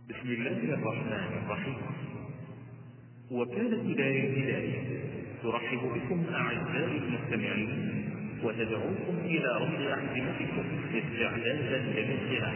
بسم الله الرحمن الرحيم. وكالة هداية ترحب بكم أعزائي المستمعين وتدعوكم إلى رفض أحزمتكم استعدادا للانطلاق.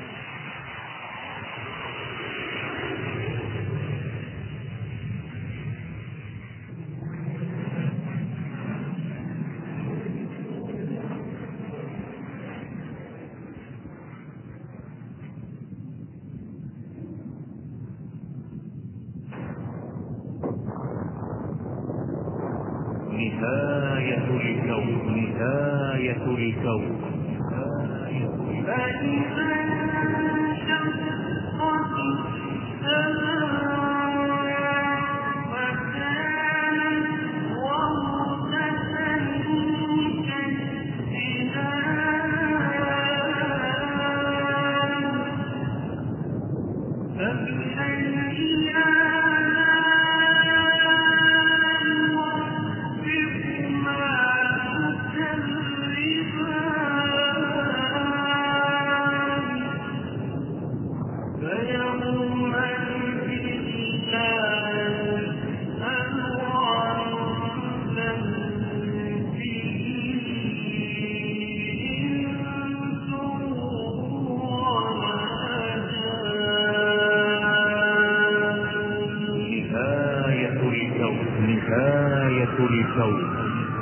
نهاية الكون، نهاية الكون، نهاية الكون. فإذا انشقت السماء فكانت وردة كالدهان فبأي نهاية الكون.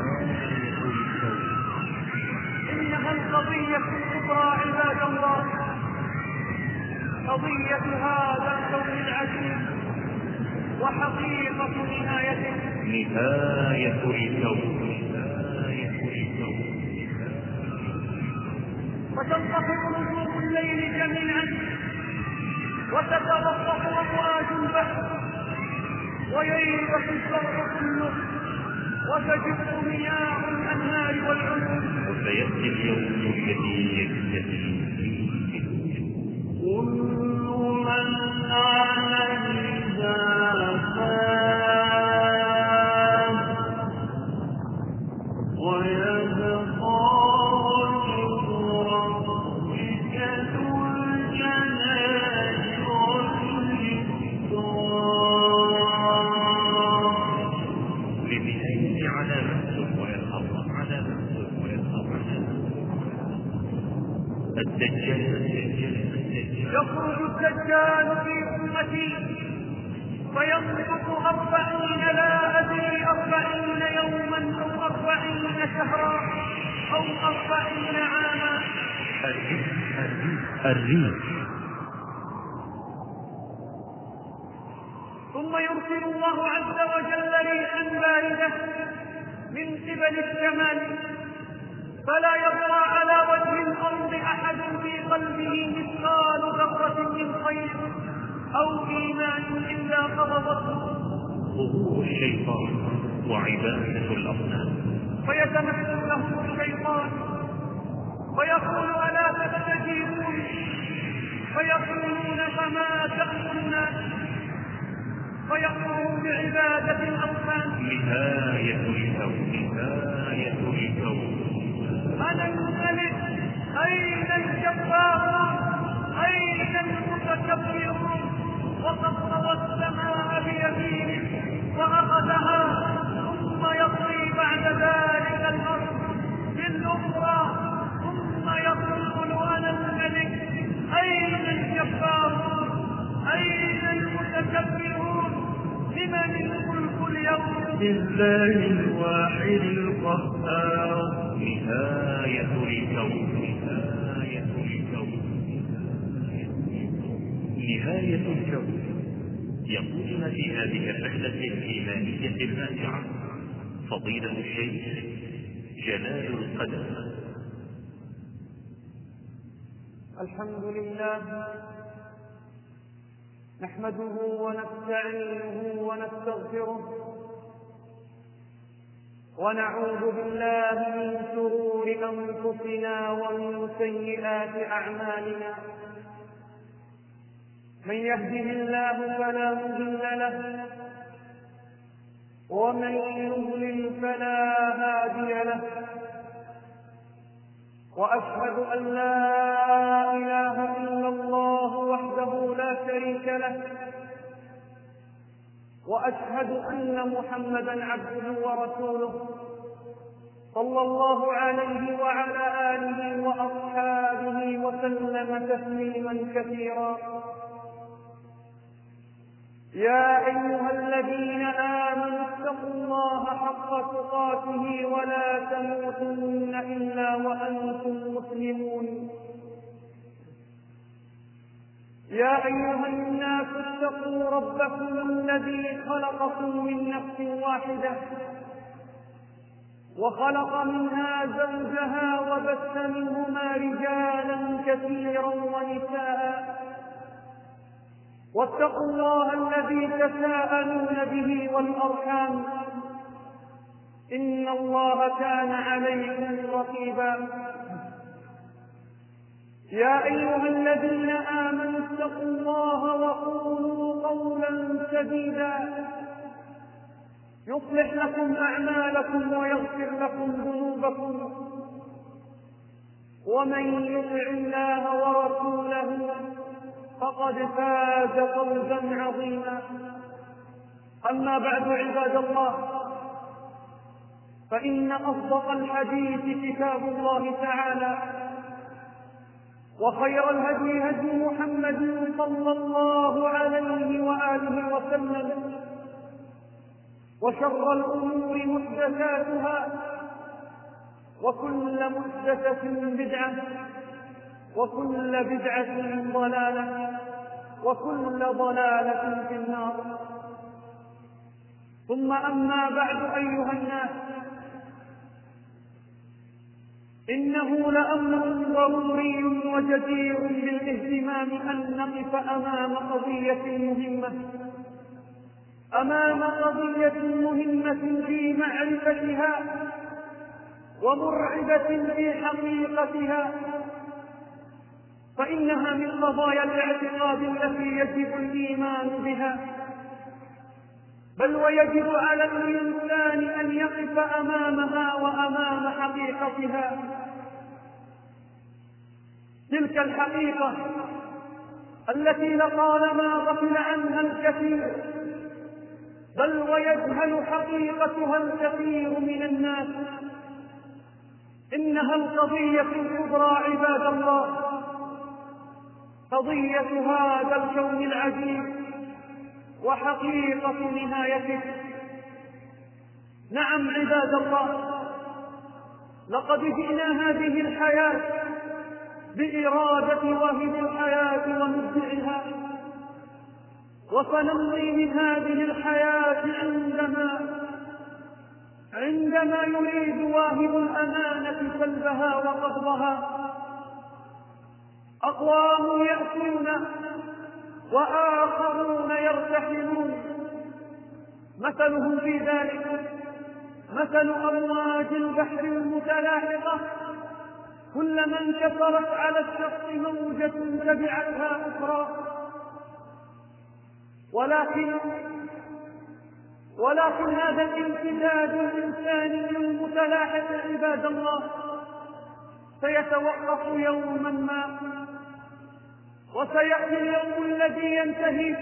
إنها القضية الكبرى عباد الله، قضية هذا الكون العجيب وحقيقة نهايته. نهاية الكون، نهاية الكون. فتنطفئ نجوم الليل جميعا وتتوقف أمواج البحر وييبس الشر كله وتجف مياه الأنهار والعيون. وسيأتي اليوم الذي يجتثي كل من عليها فان ويبقى وجه ربك ذو الجلال والإكرام. لنهاية على نفسه ويرحم على نفسه ويرحم على نفسه. الدجال يخرج الدجال في أمتي فينطق 40 لا أدري 40 يوما أو 40 شهرا أو 40 عاما. الريح ثم يرسل الله عز وجل ريحا باردة من قبل الشمال فلا يبقى على وجه الأرض أحد في قلبه مثقال ذرة من خير أو إيمان إلا قبضته ظهور الشيطان وعبادة الأصنام. فيتمثل له الشيطان ويقول ألا تستجيبون فيقولون فما تأمرنا فيأمرهم بعبادة الأصنام. نهاية الكون، نهاية الكون. أنا الملك أين الجبارون أين المتكبرون وقد طوى السماء بيمينه وأخذها ثم يطوي بعد ذلك الأرض بالأخرى ثم يقول أنا الملك أين الجبارون أين المتكبرون لمن الملك اليوم لله الواحد القهار. نهاية الكون، نهاية الكون، نهاية الكون. يقودنا في هذه الرحلة الإيمانية الماتعة فضيلة الشيخ جلال القدر. الحمد لله نحمده ونستعينه ونستغفره ونعوذ بالله من شرور أنفسنا ومن سيئات أعمالنا. من يهده الله فلا مضل له ومن يضلل فلا هادي له. وأشهد أن لا إله إلا الله وحده وحده لا شريك له، وأشهد أن محمدا عبده ورسوله صلى الله عليه وعلى آله وأصحابه وسلم تسليما كثيرا. يا أيها الذين آمنوا اتقوا الله حق تقاته ولا تموتن إلا وأنتم مسلمون. يا أيها الناس اتقوا ربكم الذي خلقكم من نفس واحدة وخلق منها زوجها وبث منهما رجالا كثيرا ونساء، واتقوا الله الذي تساءلون به والأرحام إن الله كان عليكم رقيبا. يا أيها الذين آمنوا اتقوا الله وقولوا قولا سديدا يصلح لكم أعمالكم ويغفر لكم ذنوبكم، ومن يطع الله ورسوله فقد فاز فوزا عظيما. أما بعد عباد الله، فإن أصدق الحديث كتاب الله تعالى، وخير الهدي هدي محمد صلى الله عليه وآله وسلم، وشر الأمور محدثاتها، وكل محدثة بدعة، وكل بدعة ضلالة، وكل ضلالة في النار. ثم أما بعد أيها الناس، إنه لأمر ضروري وجدير بالاهتمام أن نقف أمام قضية مهمة في معرفتها ومرعبة في حقيقتها، فإنها من قضايا الاعتقاد التي يجب الإيمان بها، بل ويجب على الإنسان أن يقف أمامها وأمام حقيقتها. تلك الحقيقة التي لطالما غفل عنها الكثير، بل ويجهل حقيقتها الكثير من الناس. إنها القضية الكبرى عباد الله، قضية هذا الكون العجيب وحقيقة نهايته. نعم عباد الله، لقد جئنا هذه الحياة بإرادة واهب الحياة ومبدعها، وسنمضي من هذه الحياة عندما يريد واهب الأمانة سلبها وقبضها. أقوام يأتون وآخرون يرتحلون، مثلهم في ذلك مثل أمواج البحر المتلاحقة، كلما انكسرت على الشخص موجة تبعتها أخرى. ولكن هذا الامتداد الإنساني المتلاحق عباد الله سيتوقف يوما ما، وسيأتي اليوم الذي ينتهي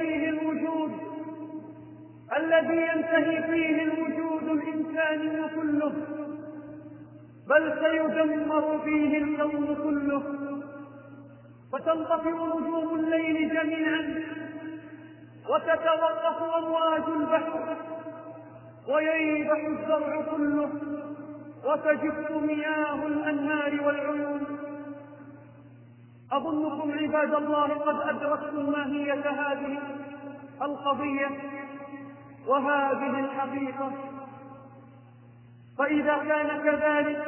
فيه الوجود الإنساني كله، بل سيدمر فيه الكون كله، فتنطفئ نجوم الليل جميعا، وتتوقف أمواج البحر، وييبس الزرع كله، وتجف مياه الأنهار والعيون. أظنكم عباد الله قد أدركتم ماهية هذه القضية وهذه الحقيقة. فإذا كان كذلك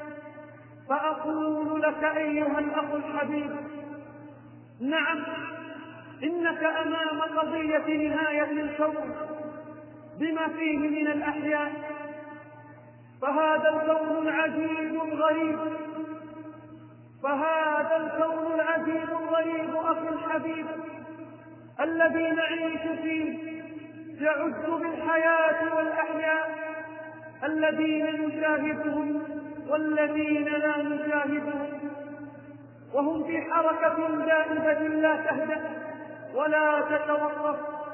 فأقول لك أيها الأخ الحبيب، نعم، إنك أمام قضية نهاية الكون بما فيه من الأحياء. فهذا الكون العجيب الغريب أخي الحبيب الذي نعيش فيه يعز بالحياة والأحياء، الذين نشاهدهم والذين لا نشاهدهم، وهم في حركة دائبة لا تهدأ، ولا تتوقف،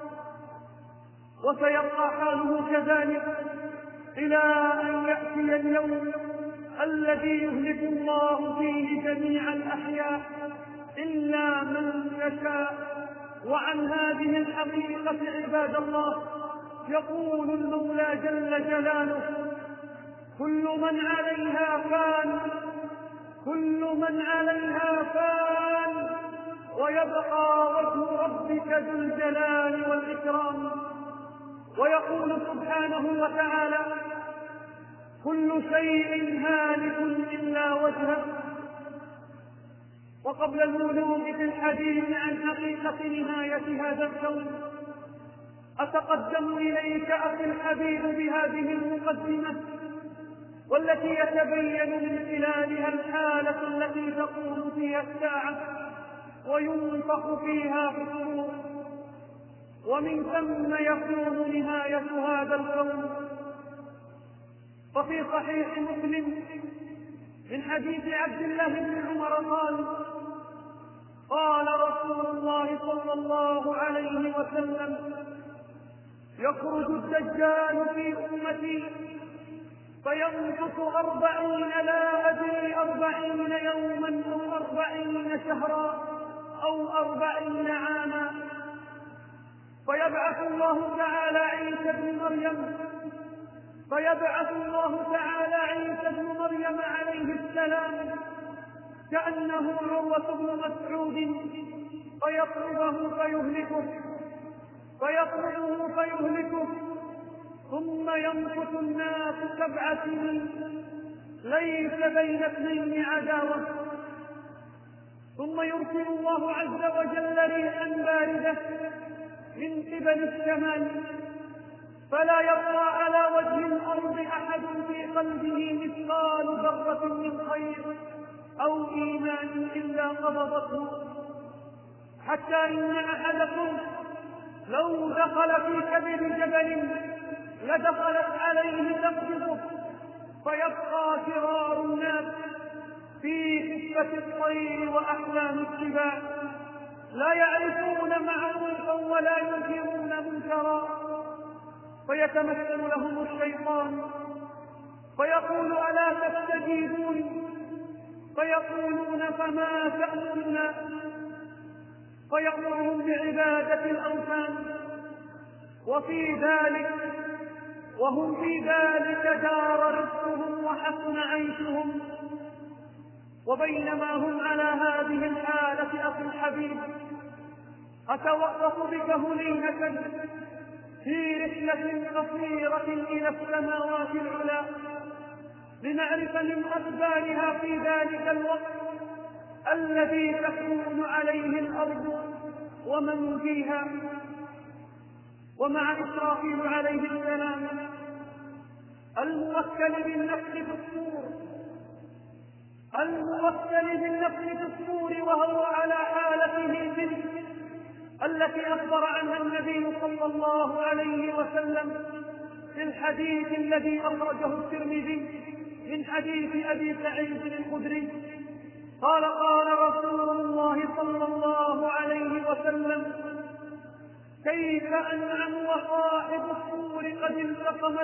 وسيبقى حاله كذلك إلى أن يأتي اليوم الذي يهلك الله فيه جميع الأحياء إلا من يشاء. وعن هذه الحقيقة عباد الله يقول المولى جل جلاله: كل من عليها فان، كل من عليها فان، ويبقى وجه ربك ذو الجلال والإكرام. ويقول سبحانه وتعالى: كل شيء هالك إلا وجهه. وقبل الولوج في الحديث عن حقيقة نهاية هذا الكون، أتقدم إليك أخي الحبيب بهذه المقدمة، والتي يتبين من خلالها الحالة التي تقوم فيها الساعة وينفخ فيها في الصور، ومن ثم يكون نهاية هذا الكون. وفي صحيح مسلم من حديث عبد الله بن عمر قال رسول الله صلى الله عليه وسلم: يخرج الدجال في أمتي فيمكث 40 لا أدري 40 يوما أو 40 شهرا أو 40 عاما، فيبعث الله تعالى عيسى بن مريم عليه السلام كأنه عروة بن مسعود فيهلكه، ثم يمكث الناس 7 سنين ليس بين اثنين عداوة، ثم يرسل الله عز وجل ريحا باردة من قبل الشمال، فلا يبقى على وجه الأرض أحد في قلبه مثقال ذرة من خير أو إيمان إلا قبضته، حتى إن أحدكم لو دخل في كبد جبل لدخلت عليه تقبضه، فيبقى فرار الناس في خفة الطير وأحلام السباع، لا يعرفون معروفا ولا ينكرون منكرا، فيتمثل لهم الشيطان فيقول: ألا تستجيبون؟ فيقولون: فما تأمرنا؟ فيأمرهم بعبادة الأوثان، وهم في ذلك دار رزقهم وحسن عيشهم. وبينما هم على هذه الحالة أخي الحبيب، أتوقف بك هنيهة في رحلة قصيرة إلى السماوات العلى لنعرف من أخبارها في ذلك الوقت الذي تكون عليه الأرض ومن فيها. ومع إسرافيل عليه السلام الموكل بالنفخ في الصور وهو على حالته تلك التي أخبر عنها النبي صلى الله عليه وسلم في الحديث الذي أخرجه الترمذي من حديث أبي سعيد الخدري قال: قال رسول الله صلى الله عليه وسلم: كيف أنعم وصاحب الصور قد التقم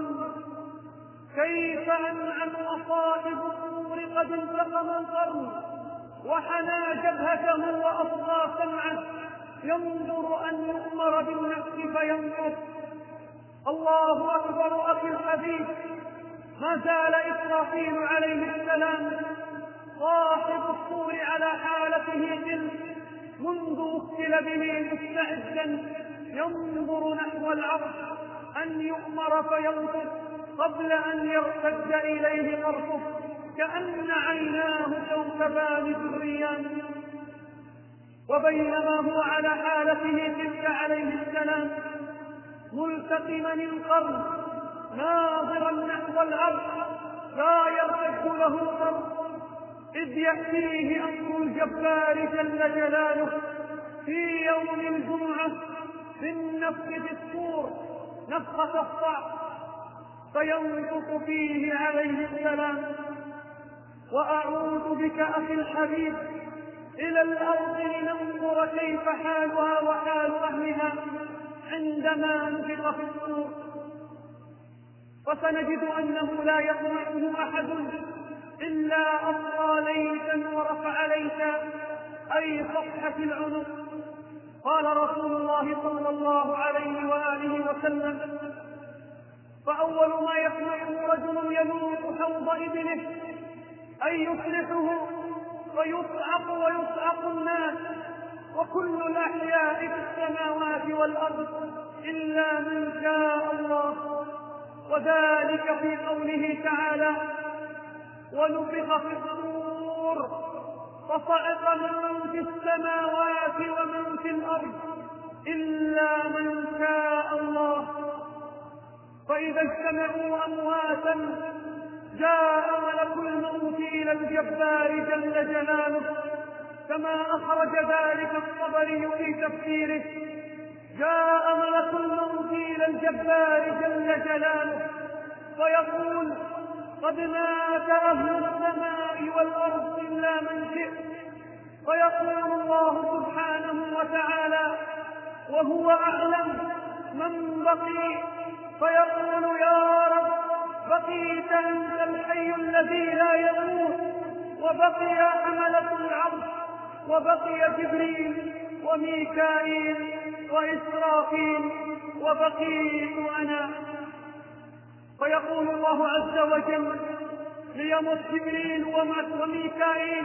القرن وحنى جبهته وأصغى سمعه، ينظر أن يؤمر بالنفس فينفخ. الله أكبر أخي الحبيب، ما زال إسرافيل عليه السلام صاحب الصور على حالته تلك منذ وكل به مستعدا ينظر نحو العرش أن يؤمر فينفخ قبل أن يرتد إليه طرفه كأن عيناه كوكبان دريان. وبينما هو على حالته تلك عليه السلام ملتقما القرن ناظرا نحو العرش لا يرتد له طرف، إذ يأتيه أمر الجبار جل جلاله في يوم الجمعة بالنفخ في الصور نفخة الصعق، فينفخ فيه عليه السلام. وأعوذ بك أخي الحبيب إلى الأرض لننظر كيف حالها وحال أهلها عندما نفخ في الصور، فسنجد أنه لا يطمعه أحد إلا أطغى ليتا ورفع ليتا، أي صفحة العنق. قال رسول الله صلى الله عليه وآله وسلم: فأول ما يصنعه رجل يموت حوض إبله أي يصلحه فيصعق ويصعق الناس وكل الأحياء في السماوات والأرض إلا من شاء الله، وذلك في قوله تعالى: ونفخ في الصور فصعق من في السماوات ومن في الأرض إلا من شاء الله. فإذا اجتمعوا أمواتا جاء ملك الموت إلى الجبار جل جلاله، كما أخرج ذلك الطبري في تفسيره: جاء ملك الموت إلى الجبار جل جلاله فيقول: قد مات أهل السماء والأرض إلا من شئت. فيقول الله سبحانه وتعالى وهو أعلم: من بقي؟ فيقول: يا رب بقيت أنت الحي الذي لا يموت، وبقي حملة العرش، وبقي جبريل وميكائيل وإسرافيل، وبقيت أنا. فيقول الله عز وجل ليمت جبريل وميكائيل،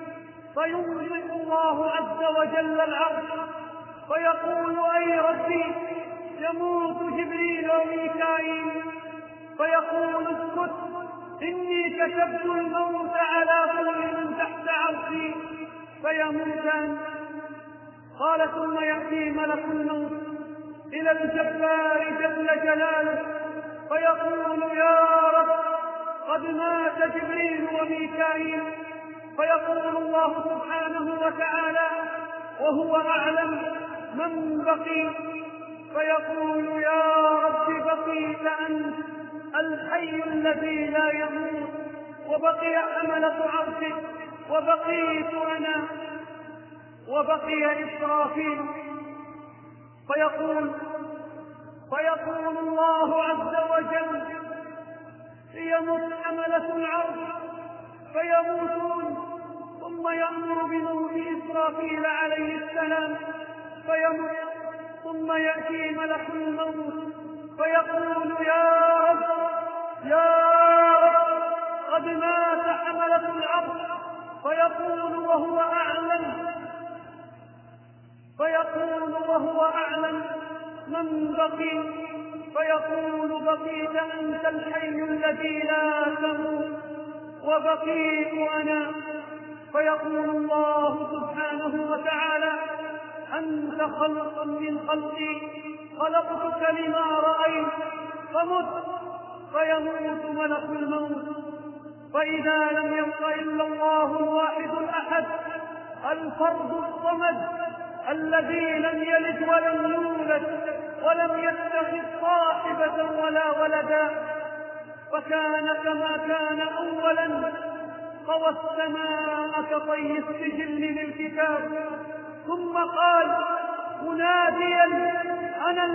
فينزل الله عز وجل العرش فيقول: أي ربي يموت جبريل وميكائيل. فيقول: اسكت، إني كتبت الموت على كل من تحت عرشي فيموتان. قال: ثم يأتي ملك الموت إلى الجبار جل جلاله فيقول: يا رب قد مات جبريل وميكائيل. فيقول الله سبحانه وتعالى وهو أعلم: من بقي؟ فيقول: يا رب بقيت أنت الحي الذي لا يموت، وبقي حملة عرشك، وبقيت أنا، وبقي إسرافيل. فيقول الله عز وجل ليمت حملة العرش فيموتون، ثم يأمر بموت إسرافيل عليه السلام فيموت، ثم يأتي ملك الموت فيقول: يا رب قد مات حملة العرش. فيقول وهو أعلم: من بقي؟ فيقول: بقيت أنت الحي الذي لا تموت، وبقيت أنا. فيقول الله سبحانه وتعالى: أنت خلق من خلقي، خلقتك لما رأيت فمت. فيموت ملك الموت، فإذا لم يبق إلا الله الواحد الأحد الفرد الصمد الذي لم يلد ولم يولد ولم يتخذ صاحبة ولا ولدا، فكان كما كان أولا، طوى السماء كطي السجل للكتاب، ثم قال مناديا: أنا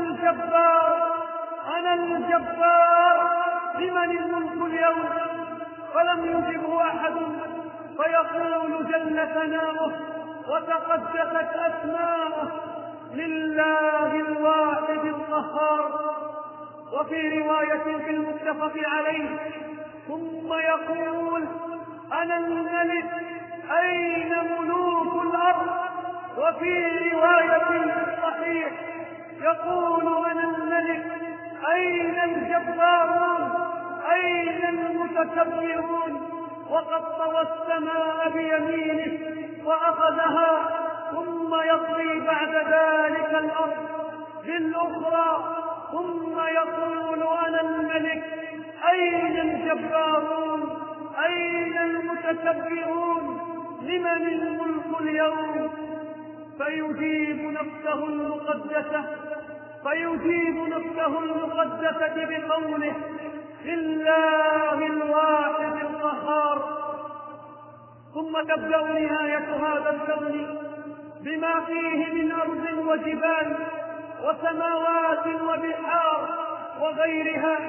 الجبار لمن الملك اليوم؟ فلم يجبه أحد، فيقول جل ثناؤه وتقدست أسماؤه: لله الواحد القهار. وفي رواية في المتفق عليه: ثم يقول: أنا الملك، أين ملوك الأرض؟ وفي رواية صحيح يقول: أنا الملك، أين الجبارون؟ أين المتكبرون؟ وقد طوى السماء بيمينه وأخذها، ثم يطوي بعد ذلك الأرض بالأخرى، ثم يقول: أنا الملك، أين الجبارون؟ أين المتكبرون؟ لمن الملك اليوم؟ فيجيب نفسه المقدسة بقوله: لله الواحد القهار. ثم تبدأ نهاية هذا الكون بما فيه من أرض وجبال وسماوات وبحار وغيرها.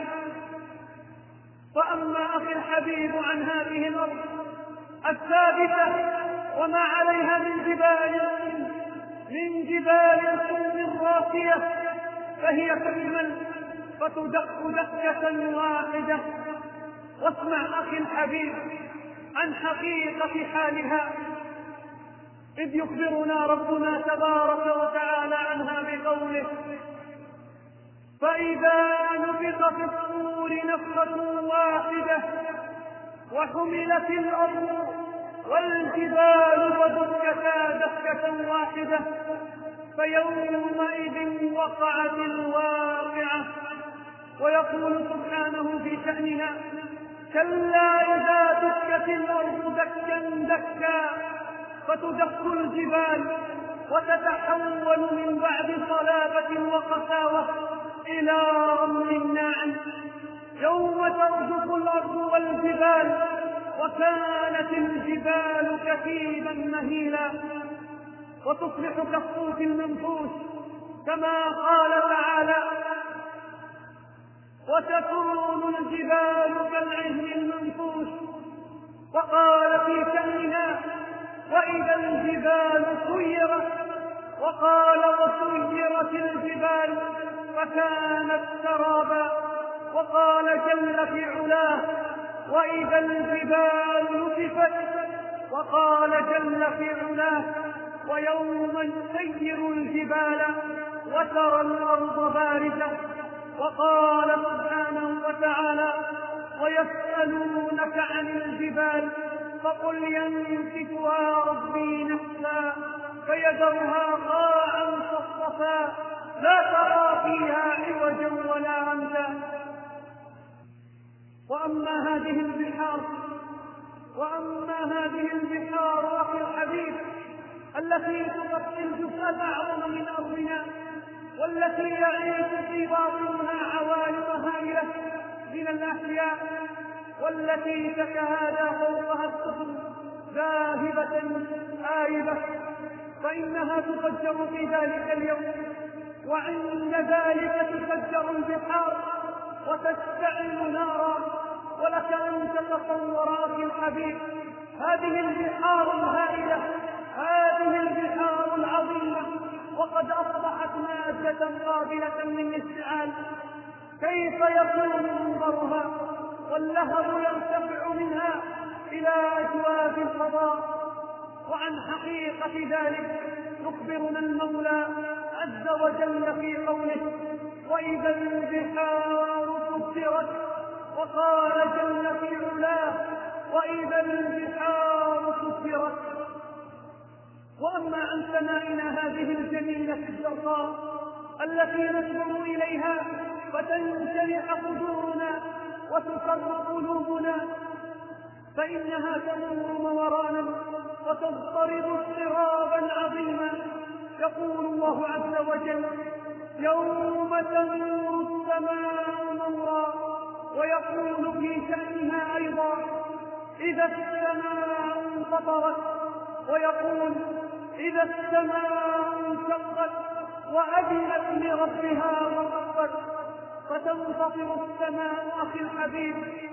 فأما أخي الحبيب عن هذه الأرض الثابتة وما عليها من جبال صلب راسية فهي كالمل فتدق دقة واحدة. واسمع أخي الحبيب عن حقيقة حالها، إذ يخبرنا ربنا تبارك وتعالى عنها بقوله: فإذا نفخ في الصور نفخة واحدة وحملت الأرض والجبال فدكتا دكة واحدة فيومئذ وقعت الواقعة. ويقول سبحانه في شأنها: كلا إذا دكت الأرض دكا دكا فتدك الجبال وتتحول من بعد صلابة وقساوة إلى رمل ناعم. يوم ترجف الأرض والجبال وكانت الجبال كثيبا مهيلا وتصبح كالصوف المنفوش، كما قال تعالى: وتكون الجبال كالعهن المنفوش. وقال في شأنها: وإذا الجبال سيرت. وقال: وسيرت الجبال فكانت سرابا. وقال جل في علاه: وإذا الجبال نسفت. وقال جل في علاه: ويوم نسير الجبال وترى الأرض بارزة. وقال سبحانه وتعالى: ويسألونك عن الجبال فقل ينسفها ربي نسفا فيذرها قاعا صفصفا لا ترى فيها عوجا ولا أمتا. وأما هذه البحار أخي الحبيب التي تغطي الجزء الأعظم من أرضنا، والتي يعيش في باطنها عوالم هائلة من الأحياء، والتي تتهادى فوقها السفن ذاهبة آيبة، فإنها تفجر في ذلك اليوم، وعند ذلك تفجر البحار وتشتعل نارا. ولك أن تتصور أخي الحبيب هذه البحار الهائلة، هذه البحار العظيمة، وقد أصبحت مادة قابلة للاشتعال، كيف يكون منظرها واللهب يرتفع منها إلى أجواف الفضاء. وعن حقيقة ذلك يخبرنا المولى عز وجل في قوله: وإذا البحار سجرت. وقال جل في علاه: وإذا البحار سجرت. وأما عن سمائنا هذه الجميلة الزرقاء التي ننظر إليها فتنشرح صدورنا وتسر قلوبنا، فإنها تمر مورانا وتضطرب اضطرابا عظيما. يقول الله عز وجل: يوم تمور السماء مورا. ويقول في شأنها أيضا: إذا السماء انفطرت. ويقول: إذا السماء انشقت وأذنت لربها وحقت. فتنفطر السماء أخي الحبيب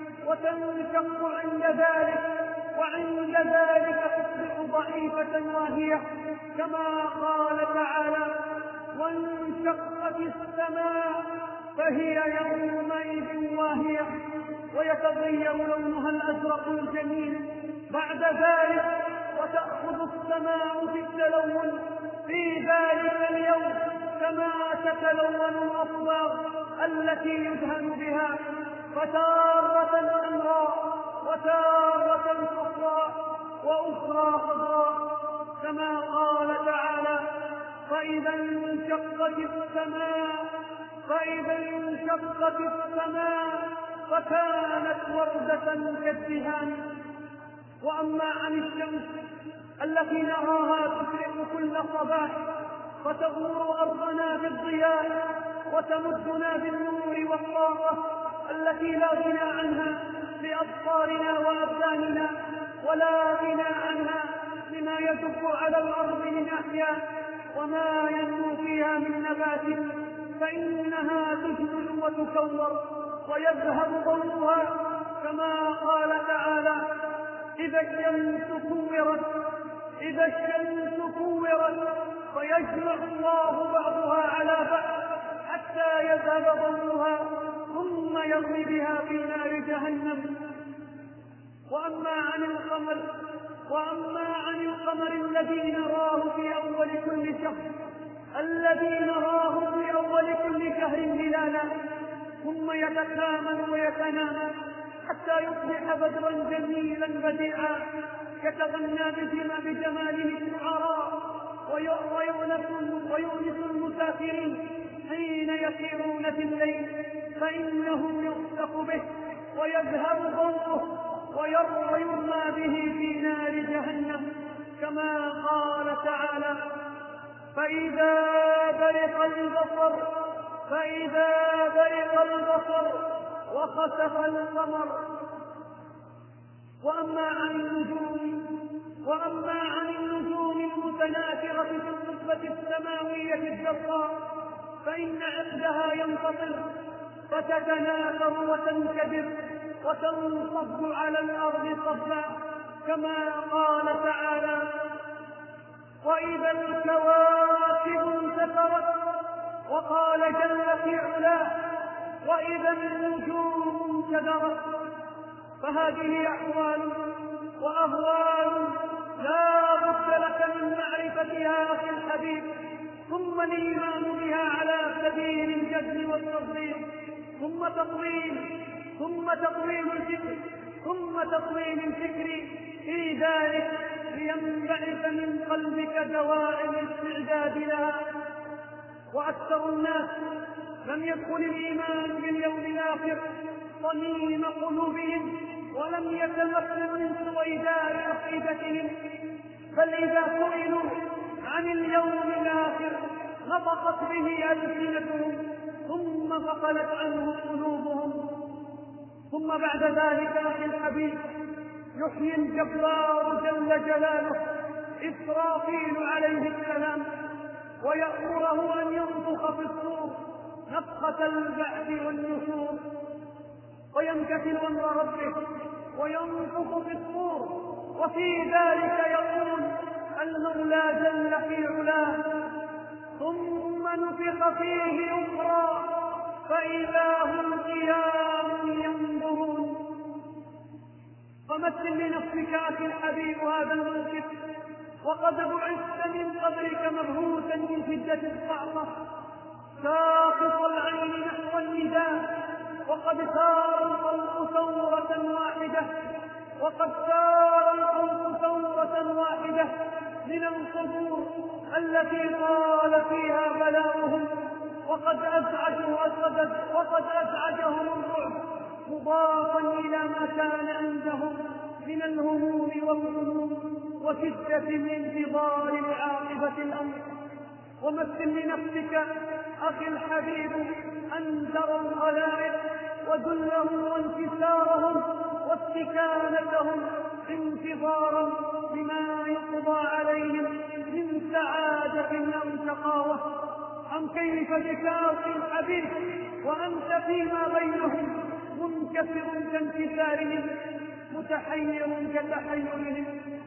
وتنشق عند ذلك، وعند ذلك تصبح ضعيفة واهية، كما قال تعالى: وانشقت السماء فهي يومئذ واهية ويتغير لونها الأزرق الجميل بعد ذلك، وتأخذ السماء في التلون في ذلك اليوم كما تتلون الأصباغ التي يدهن بها، فتارة حمراء وتارة صفراء وأخرى خضراء، كما قال تعالى: فإذا انشقت السماء فكانت وردة كالدهان. وأما عن الشمس التي نراها تشرق كل صباح فتغمر أرضنا بالضياء وتمدنا بالنور والطاقة التي لا غنى عنها لأبصارنا وأبداننا، ولا غنى عنها لما يدب على الأرض من أحياء وما ينمو فيها من نبات، فإنها تجمل وتكور ويذهب ضوءها، كما قال تعالى: إذا الشمس كورت فيجمع الله بعضها على بعض حتى يذهب ضوءها ثم يرمي بها في نار جهنم. وأما عن القمر الذي نراه في أول كل شهر هلالا، ثم يتكامل ويتنامى حتى يصبح بدرا جميلا بديعا يتغنى بجماله الشعراء ويؤنس المسافرين حين يسيرون في الليل، فإنه يخسف به ويذهب ضوءه ويرمى به في نار جهنم، كما قال تعالى: فإذا برق البصر وخسف القمر. وأما عن النجوم المتناثرة في القطبة السماوية الزرقاء، فإن عقدها ينفصل فتتناثر وتنكدر وتنصب على الأرض صبا، كما قال تعالى: وإذا الكواكب انتثرت. وقال جل في علاه: وإذا النجوم انكدرت. فهذه أحوال وأهوال لا بد لك من معرفتها أخي الحبيب، ثم الإيمان بها على سبيل الجد والتصديق، ثم تطويل الفكر في ذلك لينبعث من قلبك دوائم الاستعداد لها. وأكثر الناس لم يدخل الإيمان باليوم الآخر صميم قلوبهم، ولم يتمكن من سويداء عقيدتهم، بل إذا سئلوا عن اليوم الآخر نطقت به ألسنتهم ثم غفلت عنه قلوبهم. ثم بعد ذلك أخي الحبيب يحيي الجبار جل جلاله إسرافيل عليه السلام ويأمره أن ينفخ في الصور نفخة البعث والنشور، ويمتثل أمر ربه وينفخ في الصور، وفي ذلك يقول المولى جل في علاه: ثم نفخ فيه أخرى فإذا هم قيام ينظرون. فمثل لنفسك أخي الحبيب هذا الموقف، وقد بعثت من قبلك مبهوتا من شدة الصعقة ساقط العين نحو النداء، وقد سار الخلق ثورة واحدة من القبور التي طال فيها بلاؤهم، وقد أزعجهم الرعب مضافا إلى ما كان عندهم من الهموم والغموم وشدة الانتظار لعاقبة الأمر. ومثل لنفسك أخي الحبيب أن ترى الخلائق وذلهم وانكسارهم واستكانتهم انتظارا لما يقضى عليهم من سعادة أو شقاوة. أم كيف بك أخي الحبيب وأنت فيما بينهم منكسر كانكسارهم متحير كتحيرهم؟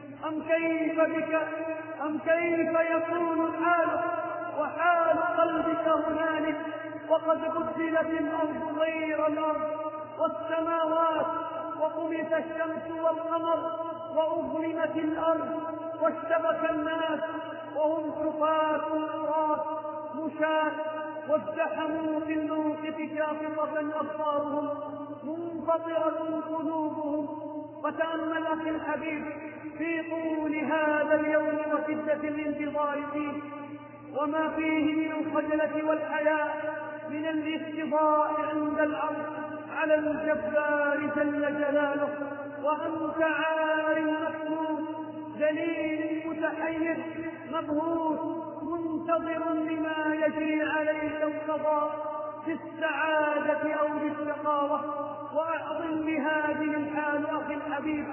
أم كيف يكون حالك وحال قلبك هنالك وقد بدلت الأرض غير الأرض والسماوات، وطمس الشمس والقمر وأظلمت الأرض واشتبك الناس وهم حفاة عراة مشاة، وازدحموا في الموقف شافطة أبصارهم منفطرة قلوبهم. وتأمل أخي الحبيب في طول هذا اليوم وشدة الانتظار فيه وما فيه من الخجلة والحياء من الاستضاء عند العرض على الجبار جل جلاله، وأنت عار مكتوب ذليل متحير مبهوت منتظر لما يجري عليك القضاء في السعادة أو بالشقاوة. وأعظم بهذه الحال أخي الحبيب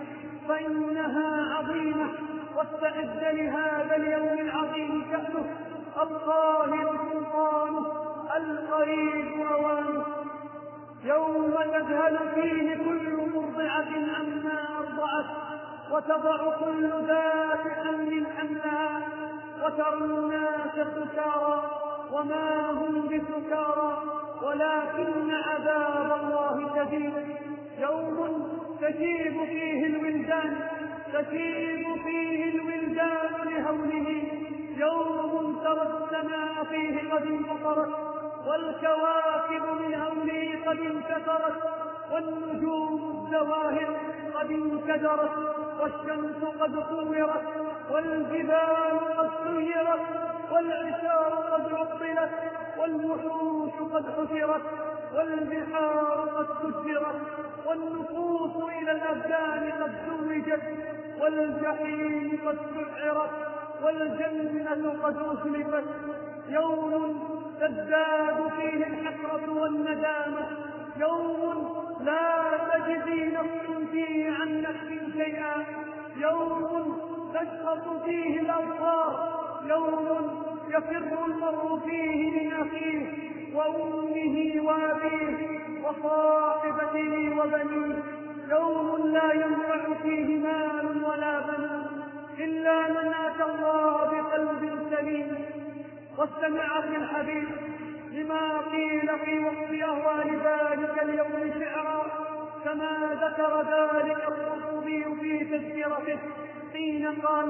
فإنها عظيمة، واستعد لهذا اليوم العظيم شأنه، القاهر سلطانه، القريب أوانه. يوم تذهل فيه كل مرضعة عما أرضعت، وتضع كل ذات حمل حملها، وترى الناس سكارى وما هم بسكارى ولكن عذاب الله شديد. يوم تشيب فيه الولدان، تشيب فيه الولدان لهوله. يوم ترى السماء فيه قد انفطرت، والكواكب من هوله قد انكسرت، والنجوم الزواهر قد انكدرت، والشمس قد كورت، والجبال قد سيرت، والعشار قد عطلت، والوحوش قد حشرت، والبحار قد سجرت، والنفوس إلى الأبدان قد زوجت، والجحيم قد سعرت، والجنة قد أزلفت. يوم تزداد فيه الحسرة والندامة، يوم لا تجزي نفس فيه عن نفس شيئا، يوم تشخص فيه الأبصار، يوم يفر المرء فيه من أخيه وأمه وأبيه وصاحبته وبنيه. يوم لا ينفع فيه مال ولا بنون إلا من أتى الله بقلب سليم. واستمع أخي الحبيب لما قيل في وصف أهوال ذلك اليوم شعرا، كما ذكر ذلك القرطبي في تذكرته حين قال: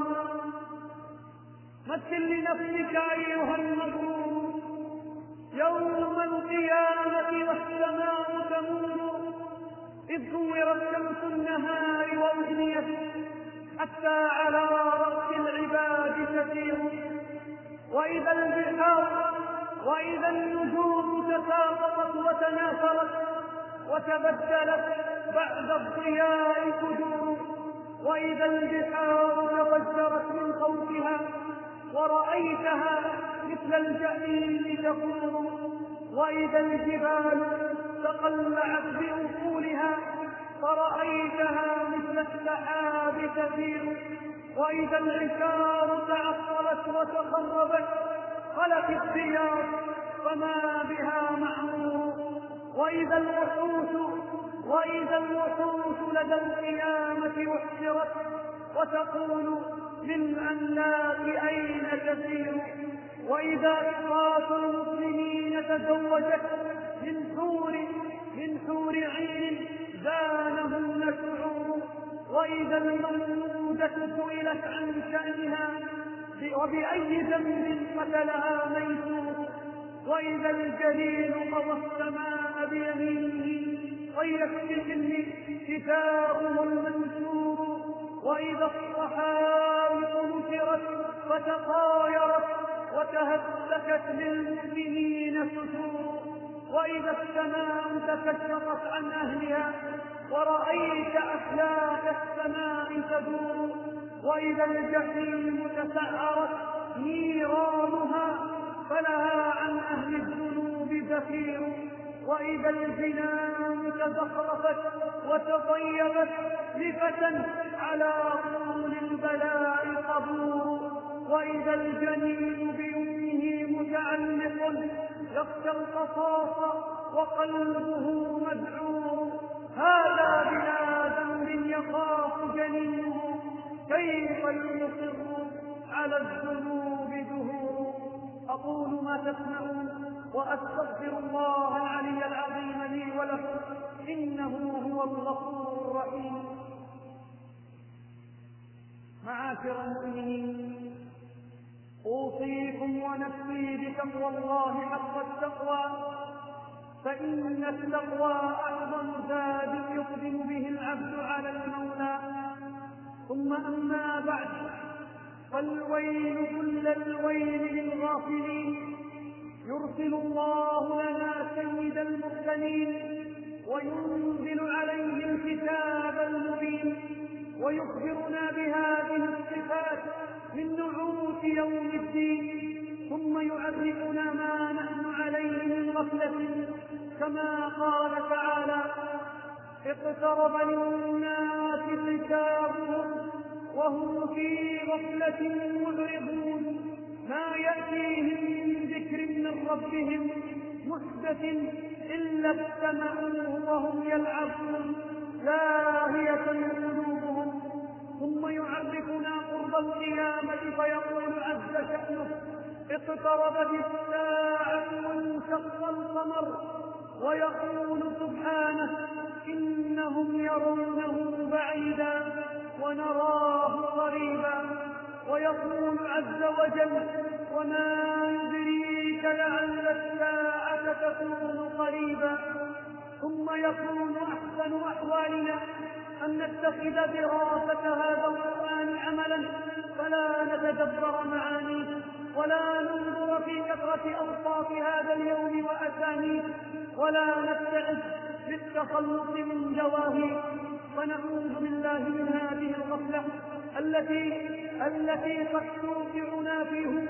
مثل لنفسك أيها المغرور يوم القيامة والسماء تمور، إذ كورت شمس النهار وأدنيت، حتى على رأس العباد تسير، وإذا البحار وإذا النجوم تساقطت وتناثرت، وتبدلت بعد الضياء فجور، وإذا البحار تفجرت من خوفها، ورأيتها مثل الجحيم تفور، وإذا الجبال تقلعت بأصولها، فرأيتها مثل السحاب تسير، وإذا العشار تعطلت وتخربت، خلت الديار فما بها معمور، وإذا الوحوش لدى القيامة أحشرت، وتقول للأملاك أين تسير، وإذا أشخاص المسلمين تزوجت من حور عين زانهن شعور، وإذا المولودة سئلت عن شأنها وبأي ذنب قتلها ميسور، وإذا الجليل قضى السماء بيمينه غير السجن كتابه المنشور، وإذا الصحائف نشرت فتطايرت وتهتكت للمؤمنين ستور، وإذا السماء تكشفت عن أهلها ورأيت أفلاك السماء تدور، وإذا الجحيم تسعرت نيرانها فلها عن أهل الذنوب زفير، وإذا الجنان تزخرفت وتطيبت لفتى على طول البلاء قبور، وإذا الجنين بأمه متعلق يخشى القصاص وقلبه مذعور، هذا بلا ذنب يخاف جنينه كيف يصر على الذنوب دهور. أقول ما تسمعون وأستغفر الله العلي العظيم لي ولكم، إنه هو الغفور الرحيم. معاشر المؤمنين، أوصيكم ونفسي بتقوى الله حق التقوى، فإن التقوى أعظم زاد يقدم به العبد على المولى. ثم أما بعد، فالويل كل الويل للغافلين. يرسل الله لنا سيد المرسلين وينزل عليه الكتاب المبين، ويخبرنا بهذه الصفات من نعوت يوم الدين، ثم يعرفنا ما نحن عليه من غفلة، كما قال تعالى: اقترب للناس حسابهم وهم في غفلة معرضون ما يأتيهم من ذكر من ربهم محدث إلا استمعوه وهم يلعبون لاهية قلوبهم ثم يعرفنا قرب القيامة فيقول عز شأنه اقتربت الساعة وانشق القمر ويقول سبحانه إنهم يرونه بعيدا ونراه قريبا ويقول عز وجل وما يدريك لعل الساعة تكون قريبا ثم يكون أحسن أحوالنا أن نتخذ دراسة هذا القرآن عملا فلا نتدبر معانيه ولا ننظر في كثرة أوصاف هذا اليوم وأسانيه ولا نستعد للتخلص من جواهيه ونعوذ بالله من هذه الغفلة التي قد توقعنا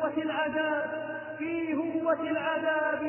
في هوة العذاب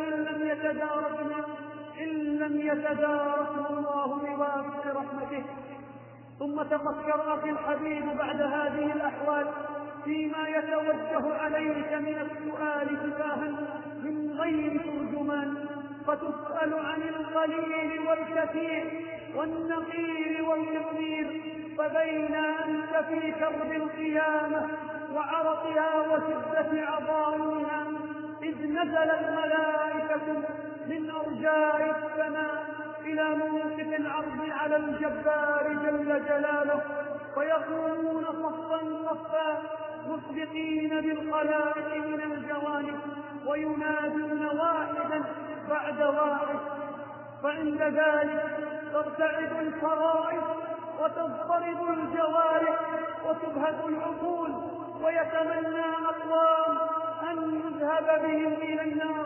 إن لم يتداركنا الله بواسع رحمته. ثم تفكر أخي الحبيب بعد هذه الأحوال فيما يتوجه عليك من السؤال تفاها من غير ترجمان فتسأل عن القليل والكثير والنقير والقطير فبين أنت في كرب القيامة وعرقها وشدة عظائمها إذ نزل الملائكة من أرجاء السماء إلى موقف العرض على الجبار جل جلاله فيقومون صفا صفا مسبقين بالخلائق من الجوانب وينادون واحدا بعد واحد فعند ذلك ترتعد الفرائض وتضطرب الجوارح وتبهت العقول ويتمنى أقوام أن يذهب بهم إلى النار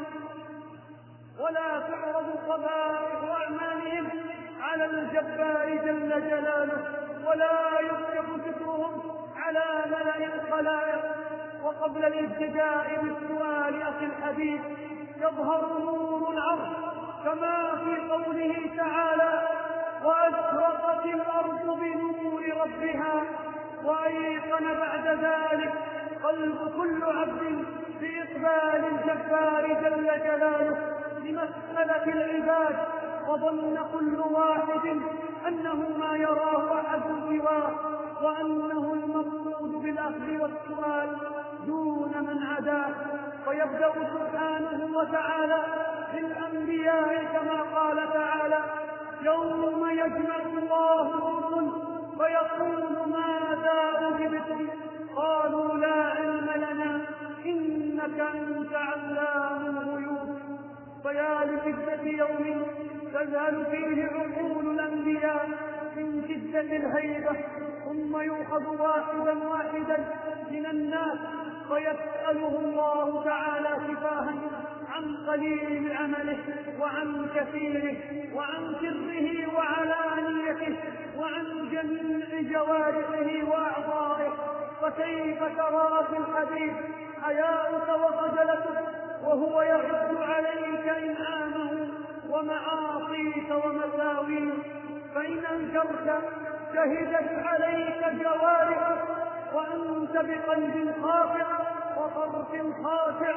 ولا تعرض قبائح أعمالهم على الجبار جل جلاله ولا يفتح ذكرهم على ملأ الخلائق. وقبل الابتداء بالسؤال أخي الحبيب يظهر نور العرش كما في قوله تعالى وأشرقت الأرض بنور ربها وأيقن بعد ذلك قلب كل عبد بإقبال الجبار جل جلاله لمسألة العباد وظن كل واحد أنه ما يراه أحد سواه وأنه المقصود بالأخذ والسؤال دون من عداه ويبدأ سبحانه وتعالى بالأنبياء كما قال تعالى يوم يجمع الله الرسل فيقول ماذا أجبتم قالوا لا علم لنا إنك أنت علام الغيوب. فيا لشدة يوم تذهل فيه عقول الأنبياء من شدة الهيبة ثم يؤخذ واحدا واحدا من الناس فيسأله الله تعالى شفاها عن قليل عمله وعن كثيره وعن سره وعلانيته وعن جميع جوارحه وأعضائه. فكيف ترى في الحديث حياؤك وخجلتك وهو يرد عليك إنعامه ومعاصيك ومساويك فإن أنكرت شهدت عليك جوارحك وأنت بقلب خاشع وطرف خاشع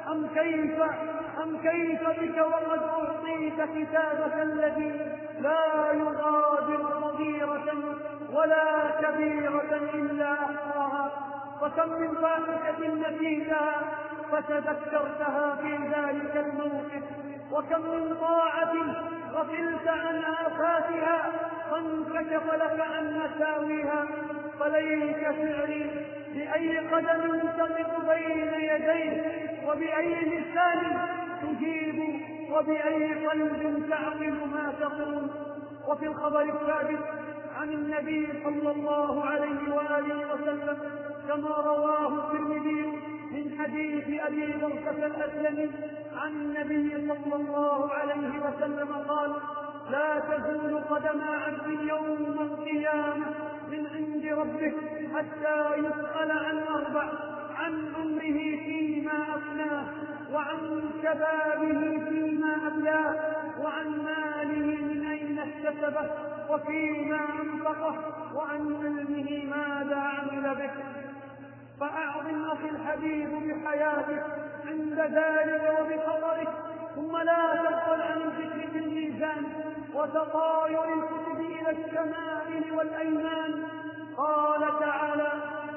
أم كيف بك وقد أعطيت كتابك الذي لا يغادر صغيرة ولا كبيرة إلا أحصاها وكم من فاحشة نسيتها فتذكرتها في ذلك الموقف وكم من طاعة غفلت عن آفاتها فانكشف لك عن مساويها. فليك فعلي بأي قدم تقف بين يديه وبأي لسان تجيب وبأي قلب تعقل ما تقول. وفي الخبر الثابت عن النبي صلى الله عليه وآله وسلم كما رواه الترمذي من حديث أبي برزة الأسلمي عن النبي صلى الله عليه وسلم قال لا تزول قدم عبد يوم القيامة من عند ربه حتى يسأل عن أربع عن عمره فيما أفناه وعن شبابه فيما أبلاه وعن ماله من أين اكتسبه وفيما أنفقه وعن علمه ماذا عمل به. فأعظم أخي الحبيب بحياتك عند ذلك وبخبرك، ثم لا تغفل عن الذكر في الميزان وتطاير الكتب إلى الشمائل والأيمان. قال تعالى: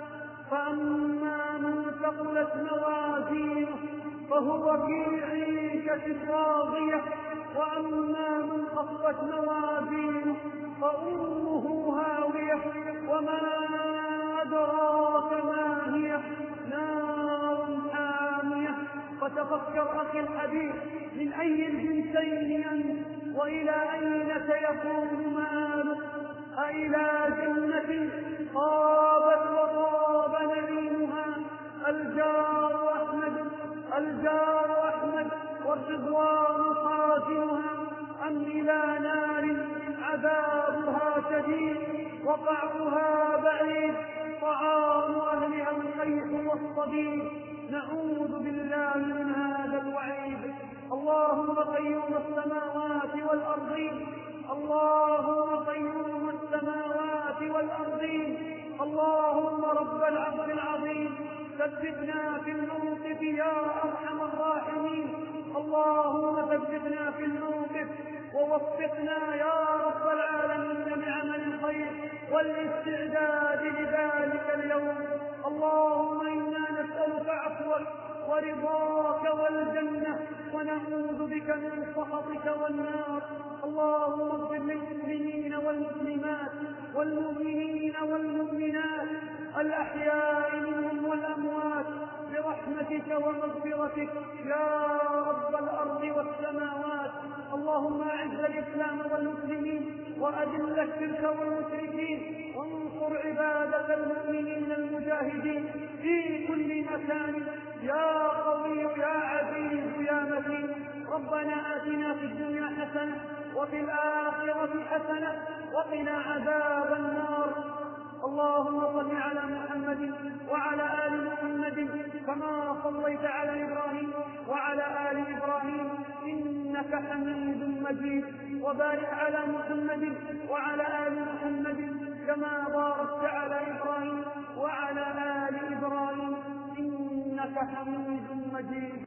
فأما من ثقلت موازينه فهو في عيشة راضية، وأما من خفت موازينه فأمه هاوية، وما أدراك ما هي، نار حامية. فتفكر أخي الحبيب، من أي الجنسين أنت، وإلى أين سيكون مالك؟ أإلى جنة طابت وطاب نعيمها الجار أحمد والرضوان خازنها، أم إلى نار عذابها شديد وقعها بعيد، طعام أهلها القيح والصديد؟ نعوذ بالله من هذا الوعيد. اللهم قيوم السماوات والأرضين، اللهم قيوم السماوات والأرضين، اللهم رب العرش العظيم، ثبتنا في الموقف يا أرحم الراحمين. اللهم ثبتنا في الموقف ووفقنا يا رب العالمين بعمل الخير والاستعداد لذلك اليوم. اللهم إنا نسألك عفوك ورضاك والجنة، ونعوذ بك من سخطك والنار. اللهم اغفر للمسلمين والمسلمات والمؤمنين والمؤمنات الأحياء منهم والأموات برحمتك ومغفرتك يا رب الأرض والسماوات. اللهم أعز الإسلام والمسلمين وأذل الشرك والمشركين، وانصر عبادك المؤمنين المجاهدين في كل مكان يا قوي يا عزيز يا متين. ربنا آتنا في الدنيا حسنة وفي الآخرة حسنة وقنا عذاب النار. اللهم صل على محمد وعلى آل محمد كما صليت على إبراهيم وعلى آل إبراهيم إنك حميد مجيد، وبارك على محمد وعلى آل محمد كما باركت على إبراهيم وعلى آل إبراهيم إنك حميد مجيد.